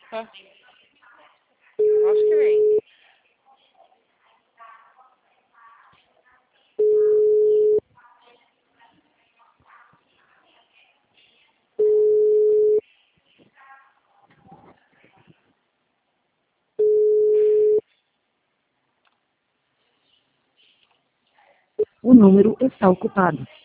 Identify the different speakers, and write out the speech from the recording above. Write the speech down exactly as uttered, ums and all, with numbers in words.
Speaker 1: Hã? Acho que vem.
Speaker 2: O número está ocupado.